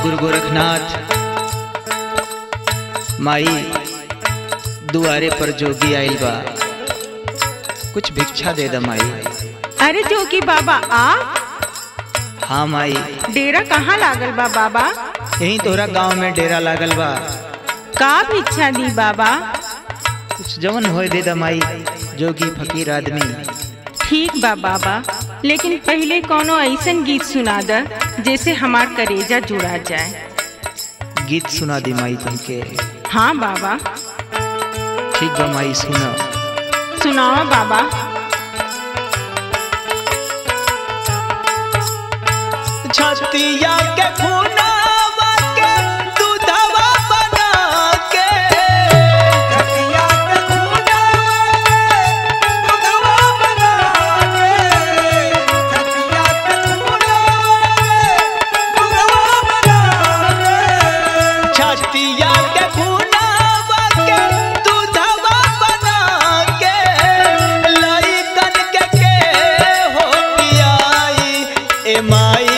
गुरु गोरखनाथ। माई दुआरे पर जोगी आइल बा, कुछ भिक्षा दे द माई। अरे जोगी बाबा आप? हाँ माई। डेरा कहाँ लागल बा बाबा? यही तोहरा गांव में डेरा लागल बा। का भिक्षा दी बाबा? कुछ जवन होए दे द माई, जोगी फकीर आदमी। ठीक बा बाबा, लेकिन पहले कोनो ऐसन गीत सुना द जैसे हमार करेजा जुड़ा जाए। गीत सुना दी माई तुमके। हाँ बाबा। ठीक बा माई, सुना। सुनाओ बाबा। छतिया के खूनावा के दूधवा बना के, छतिया के खूनावा दूधवा बना के, छतिया के खूनावा दूधवा बना के, छतिया के खूनावा के दूधवा बना के, लइकन के हो पियाई ए माई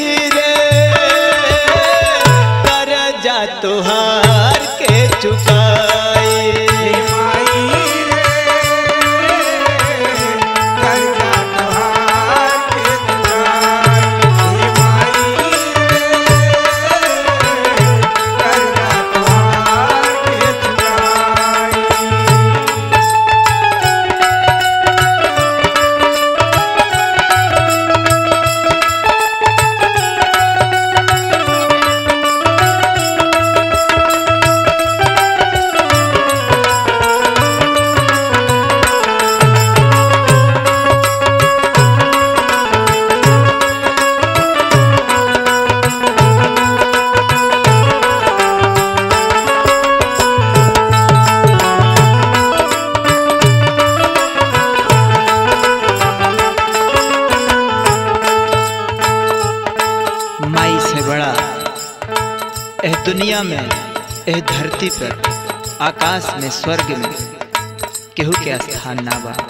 तुहार के चुकाई। माई कर्जा तुहार के चुकाई। माई कर्जा तुहार के चुकाई। माई से बड़ा एह दुनिया में, एह धरती पर, आकाश में, स्वर्ग में केहू के स्थान ना बा।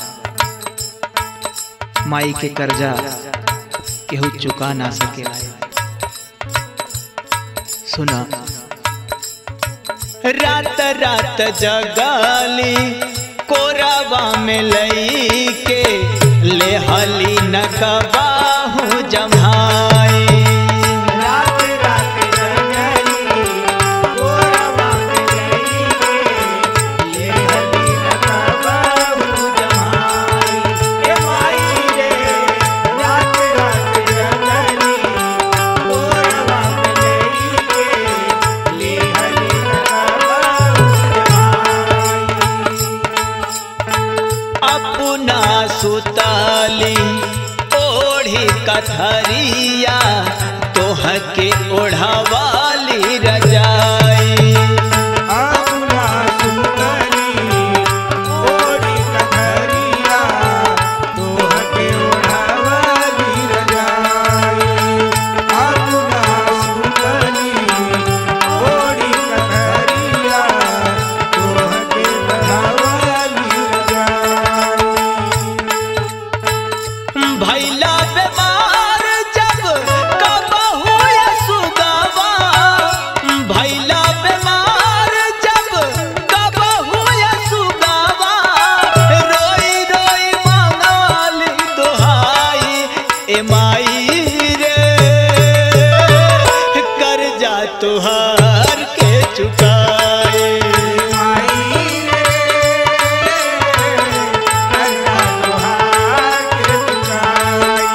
माई के कर्जा केहू चुका ना सके। सुना। रात रात जगाली कोरावा में लई के, ले हली नकबाहू जमाई। सुताली ओढ़ी कथरिया, तोह के ओढ़ावाली रजाई। अपना सुताली ओढ़ी कथरिया, तोह के ओढ़ावाली रजाई। अपना सुताली ओढ़ी कथरिया, तोह के ओढ़ावाली रजाई। भैला बीमार जब कबहू सुगावा, भैला बीमार जब कबहू सुगावा, रोई रोई मांगाली दुहाई ए माई रे, कर्जा तुहार के चुकाए। कर्जा तुहार के चुकाए।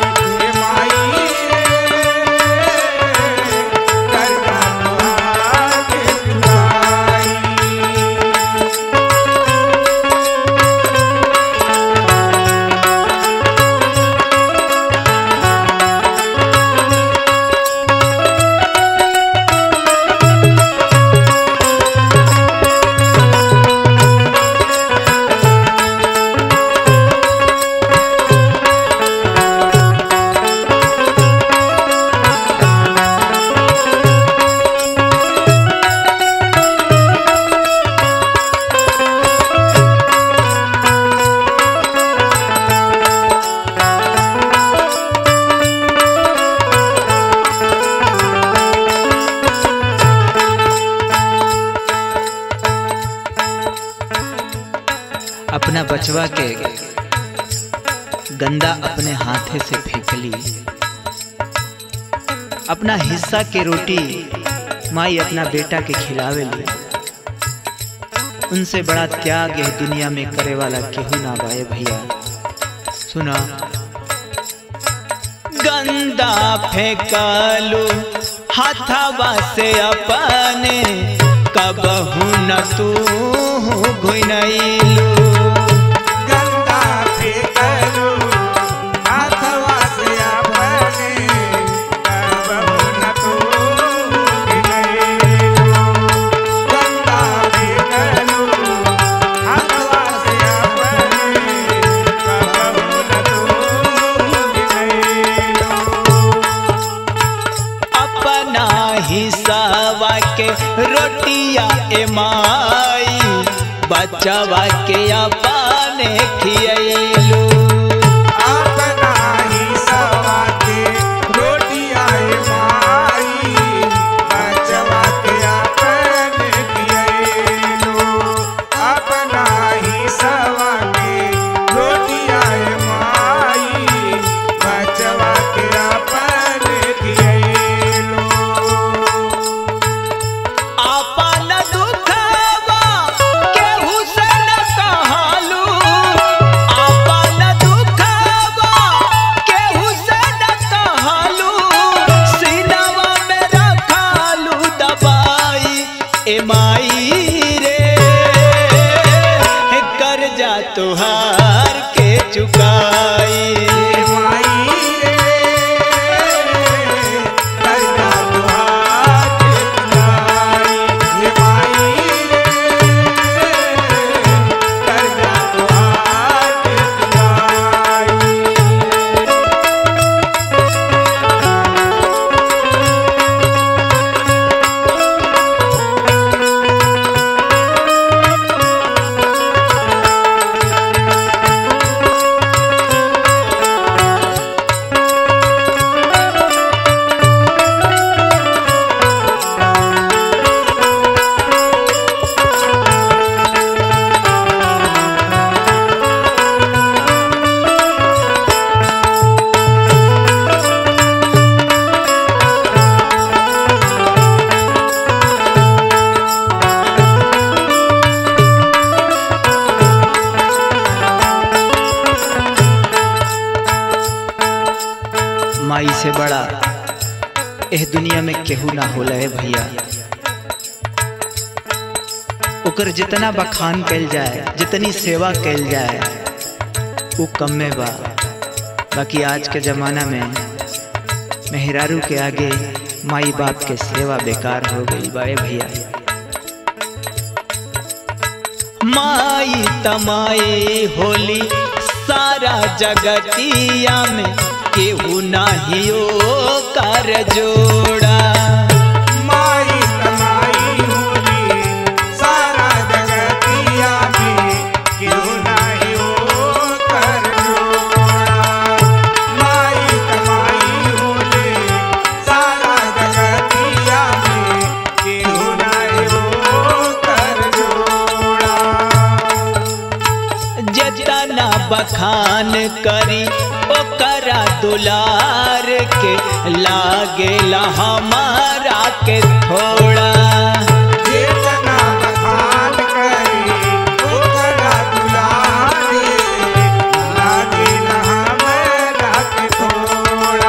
बचवा के गंदा अपने हाथे से फेंक ली। अपना हिस्सा के रोटी माई अपना बेटा के खिलावे ली। उनसे बड़ा त्याग यह दुनिया में करे वाला केहू ना बाए भैया। सुना, गंदा फेंकालू हाथवा से अपने, कबहू न तू घुनैलू। गंदा फेंकालू हाथवा से अपने, कबहू न तू घुनैलू। गंदा फेंकालू हाथवा से अपने, कबहू न तू घुनैलू। अपना हिस्सावा के रोटिया ए माई, बचवा के अपने खियैलू। अपना हिस्सावा के रोटिया ए माई, बचवा के अपने खियैलू। अपना हिस्सावा के रोटिया ए माई, बचवा के अपने खियैलू। अपन दुखवा केहू से न कहलू। अपन दुखवा केहू से न कहलू। सीनवा में रखलू दबाई ए माई रे। कर्जा तुहार के चुकाई। ए माई रे, कर्जा तुहार के चुकाई। ए माई रे, कर्जा तुहार के चुकाई। माई से बड़ा एह दुनिया में केहू ना होला है भैया। ओकर जितना बखान कैल जाए, जितनी सेवा कैल जाए, वो कम में बा। बाकी आज के जमाना में मेहरारू के आगे माई बाप के सेवा बेकार हो गई बाए भैया। माई तमाई होली सारा जगतिया में, केहू नाही ओकर जोड़ा। माई तमाई होली सारा जगतिया में, केहू नाही ओकर जोड़ा। माई तमाई होली सारा जगतिया में, केहू नाही ओकर जोड़ा। जितना बखान करी ओकरा दुलार के, लागेला हमारा के थोड़ा। जितना बखान करी ओकरा दुलारे, लागेला हमरा के थोड़ा।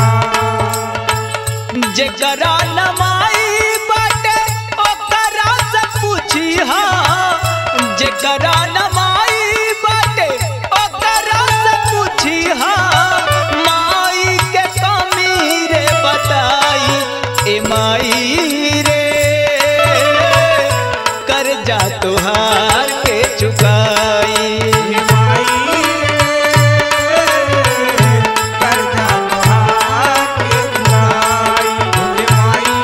जेकरा नमाई बाटे ओकरा से पूछिहा। जेकरा नमाई बाटे ओकरा से पूछिहा। माई के कमी रे बताई ए माई रे। कर्जा तुहार के चुकाई। ए माई रे, कर्जा तुहार के चुकाई। ए माई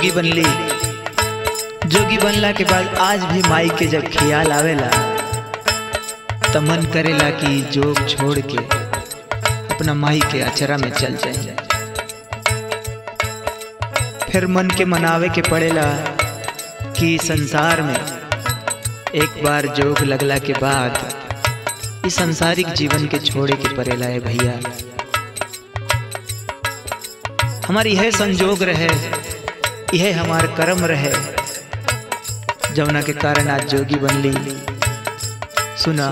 जोगी बनली। जोगी बनला के बाद आज भी माई के जब ख्याल आवेला तो मन करेला कि जोग छोड़ के अपना माई के अचरा में चल जाए। फिर मन के मनावे के पड़ेला कि संसार में एक बार जोग लगला के बाद इस सांसारिक जीवन के छोड़े के पड़ेला है भैया। हमारी यह संजोग रहे, यह हमार कर्म रहे जमुना के कारण आज जोगी बनली। सुना,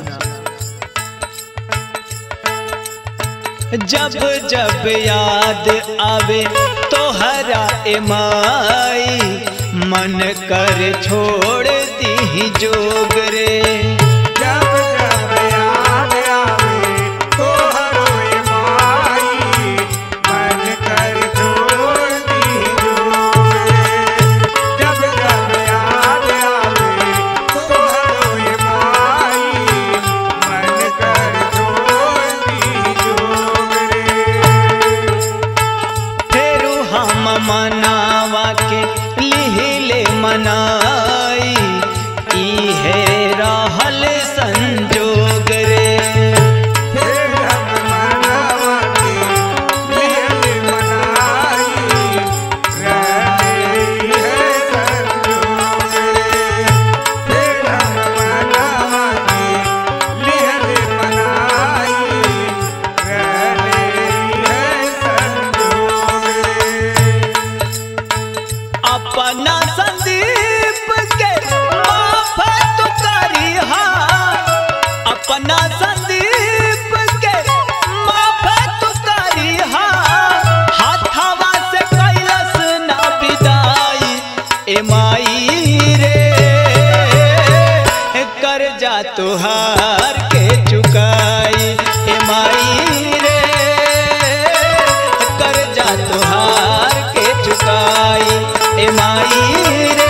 जब जब याद आवे तोहरा ए माई, मन कर छोड़ दी जोग रे। जब जब याद आवे तोहरो ए माई, मन कर छोड़ दी जोग रे। जब जब याद आवे तोहरो ए माई, मन कर छोड़ दी जोग रे। फेरू हम मनावा के लिहिले मनाई, इहे रहल संजोग रे। फिर हम मनावा के लिहल मनाई, रहे है संजोग रे। फिर हम मनावा के लिहल मनाई, रहे है संजोग रे। अपना संदीप के माफ तू करिहा, अपना संदीप के माफ तू करिहा। हाथवा से कैलस ना विदाई ए माई रे, कर जा तुहार के चुकाई ए माई रे, कर जा तुहार के चुकाई ए माई रे।